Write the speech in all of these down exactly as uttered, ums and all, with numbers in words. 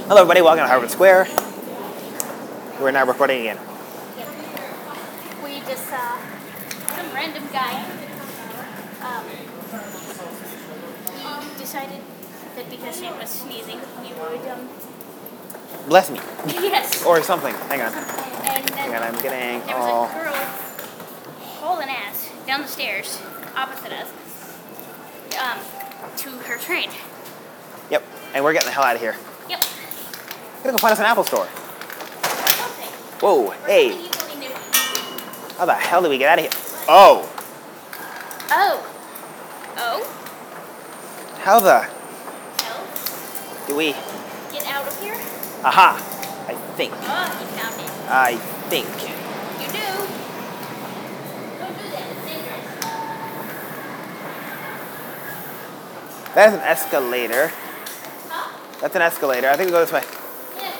Hello everybody, welcome to Harvard Square. We're now recording again. We just saw some random guy. Um, he decided that because Shane was sneezing, we would, um... Bless me. Yes. Or something. Hang on. And then Hang on, I'm getting there was all... a girl hauling ass down the stairs, opposite us, um, to her train. Yep, and we're getting the hell out of here. Yep. We're gonna go find us an Apple store. Something. Whoa, Or hey. something equally new. How the hell did we get out of here? Oh. Oh. Oh? How the... No. do we... Get out of here? Aha. I think. Oh, you found it. I think. You do. Don't do that. It's dangerous. That's an escalator. Huh? That's an escalator. I think we go this way. Yeah.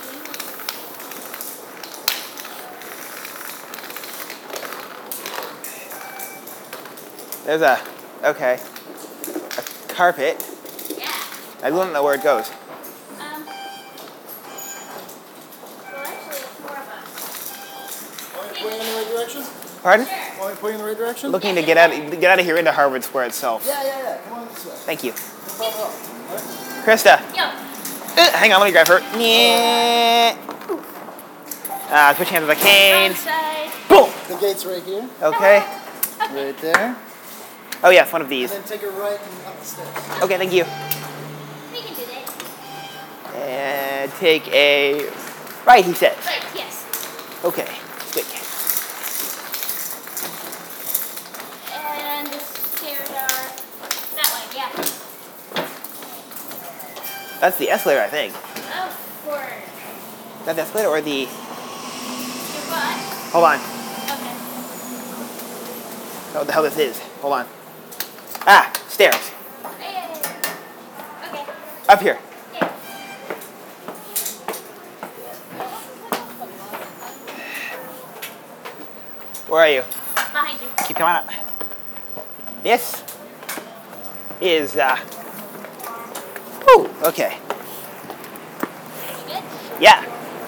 There's a... okay. A carpet. Yeah. I don't know where it goes. Um. Well, actually, it's more of a. Want me to point you in the right direction? Pardon? Want me to point you in the right direction? Looking to get out, get out of here into Harvard Square itself. Yeah, yeah, yeah. Come on this way. Thank you. No problem at all. All right. Krista. Yo. Uh, hang on, let me grab her. Yeah. Uh, switch hands with a cane. Wrong side. Boom. The gate's right here. Okay. Right there. Oh yes, one of And these. then take a right and up the stairs. Okay, thank you. We can do that. And take a right, he says. Right, yes. Okay. Quick. And the stairs are that way, yeah. That's the escalator, I think. Oh, for Is that the escalator or the... your butt. hold on. Okay. Oh, what the hell this is. Hold on. Ah, stairs. Hey. Okay. Up here. Yeah. Where are you? Behind you. Keep coming up. This is, uh... Whew, okay. You good? Yeah.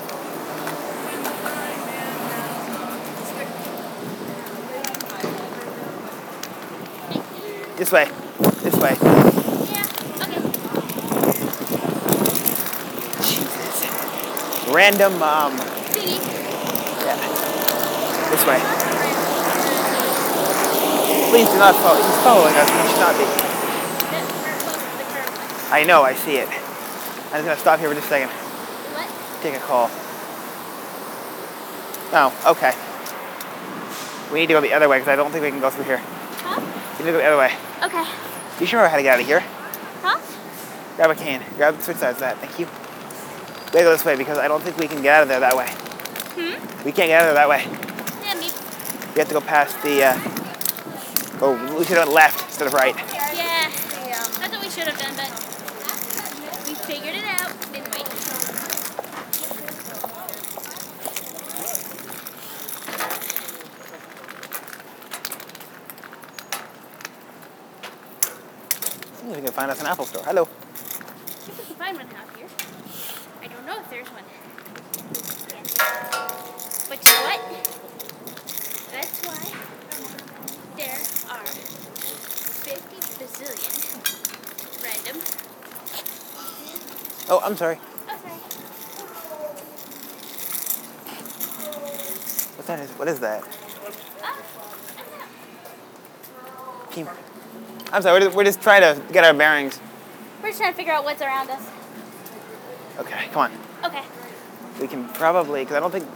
This way. This way. Yeah. Okay. Jesus. Random, um... Thingy. yeah. This way. Please do not follow. He's following us. He should not be. That's we're close to the curb. I know, I see it. I'm just gonna stop here for just a second. What? Take a call. Oh, okay. We need to go the other way because I don't think we can go through here. Huh? We need to go the other way. Okay. You should remember how to get out of here. Huh? Grab a cane. Grab switch sides of that. Thank you. We gotta go this way because I don't think we can get out of there that way. Hmm? We can't get out of there that way. Yeah, me. We have to go past the, uh... oh, we should have went left instead of right. Yeah. That's what we should have done, but we figured it out, didn't we? See if we can find us an Apple store. Hello. If we can find one out here. I don't know if there's one. But you know what? That's why there are fifty bazillion random. Oh, I'm sorry. Oh, sorry. What that is? What is that? Oh, I don't know. Team. I'm sorry. We're just, we're just trying to get our bearings. We're just trying to figure out what's around us. Okay, come on. Okay. We can probably, because I don't think...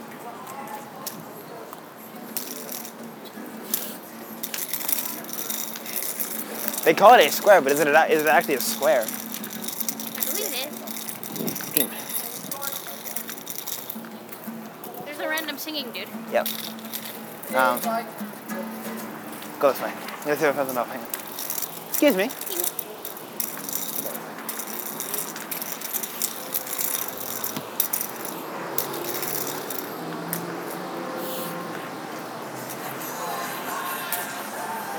they call it a square, but is it, a, is it actually a square? I believe it is. Team. There's a random singing dude. Yep. Um, go this way. Let's see what comes up. Hang on. Excuse me.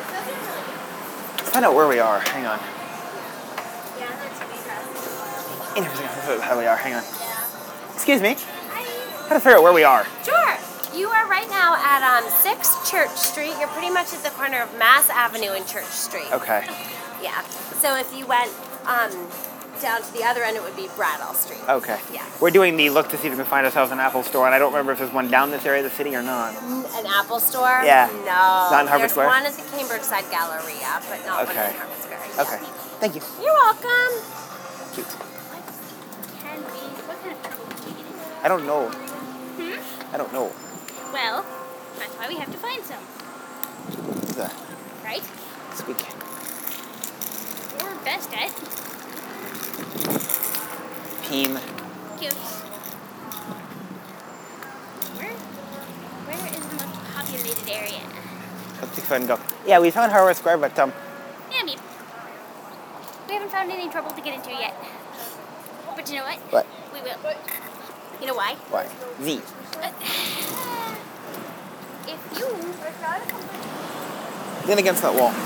Find out where we are. Hang on. Yeah, that's Interesting. This is how we are. Hang on. Excuse me. How to figure out where we are? Sure. You are right now at um, six Church Street. You're pretty much at the corner of Mass Avenue and Church Street. Okay. Yeah. So if you went um, down to the other end, it would be Bradall Street. Okay. Yeah. We're doing the look to see if we can find ourselves an Apple store, and I don't remember if there's one down this area of the city or not. An Apple store? Yeah. No. Not in Harvard There's Square? one at the Cambridgeside Galleria, but not Okay. one in Harvard Square. Yeah. Okay. Thank you. You're welcome. Cute. Can we? What kind of trouble can we get into? I don't know. Hmm? I don't know. Well, that's why we have to find some, What's that? right? Squeak. Or best at Peem. cute. Where? Where is the most populated area? Let's take a and go. Yeah, we found Harvard Square, but um, Yeah, me. We haven't found any trouble to get into yet. But you know what? what? We will. You know why? Why? Z. Uh, if you Lean against that wall.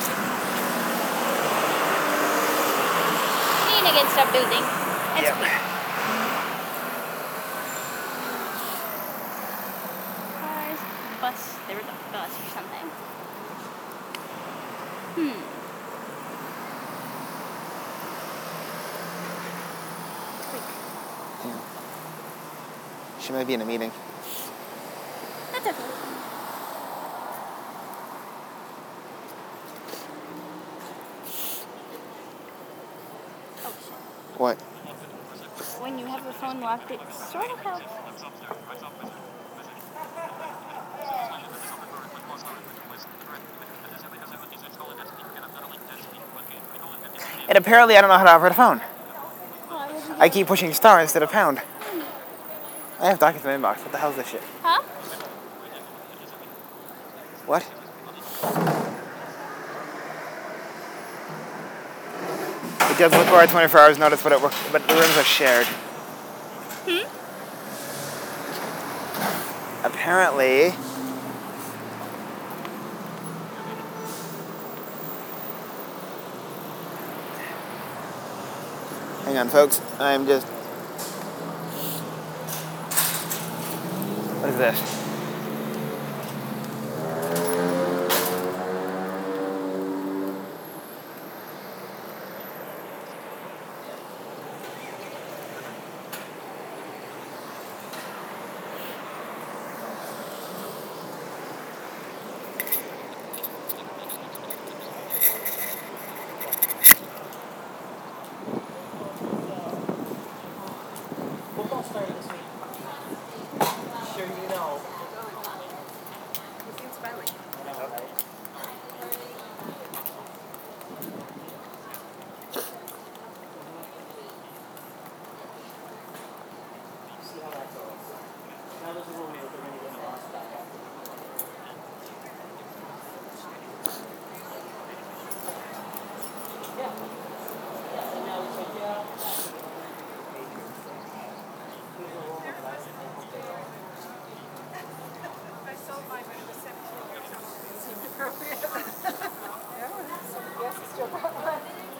lean against a building, it's Yep. okay. Cars, bus. There was a bus or something. Hmm. She might be in a meeting. That's okay. Oh shit. What? When you have your phone locked, it sort of helps. And apparently I don't know how to operate a phone. Why would you I keep pushing star instead of pound. I have documents in my inbox. What the hell is this shit? Huh? What? It does require twenty-four hours notice, but it work, but the rooms are shared. Hmm? Apparently, hang on, folks. I'm just. What is this? Football started this week. Sure you know. He seems friendly. See how that goes. Now there's a rule here, they're going to get lost back after. Yeah. Yeah, and now it's like, yeah. Here's a rule, but I I hope they don't. I sold mine, but it was seventeen years old. It seemed appropriate. Yes, it's still got one.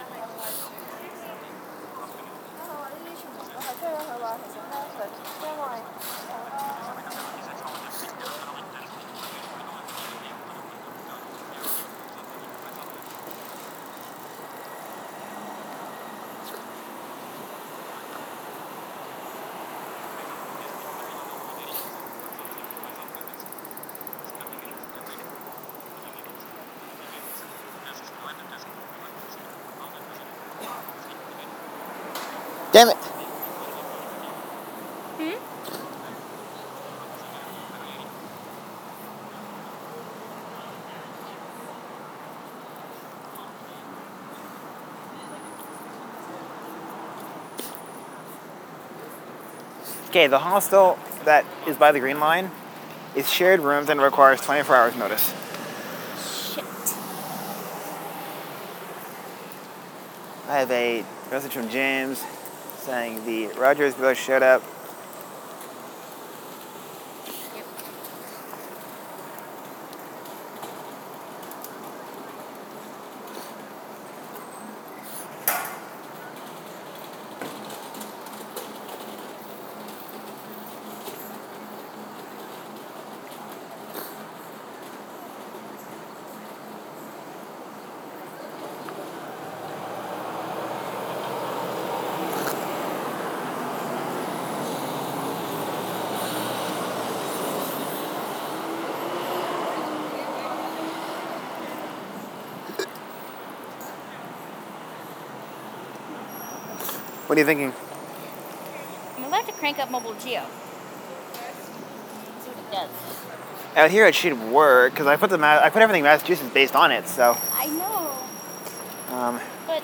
Damn it! Hmm? Okay, the hostel that is by the Green Line is shared rooms and requires twenty-four hours notice. Shit. I have a message from James saying the Rogers Village showed up. Yep. What are you thinking? I'm about to crank up Mobile Geo. See what it does. Out here it should work because I put the Ma I put everything Massachusetts based on it. So, I know, um, but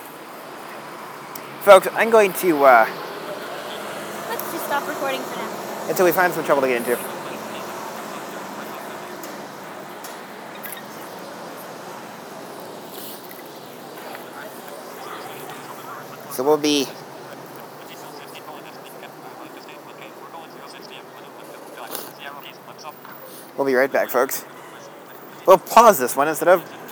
folks, I'm going to uh, let's just stop recording for now. until we find some trouble to get into. So we'll be we'll be right back, folks. We'll pause this one instead of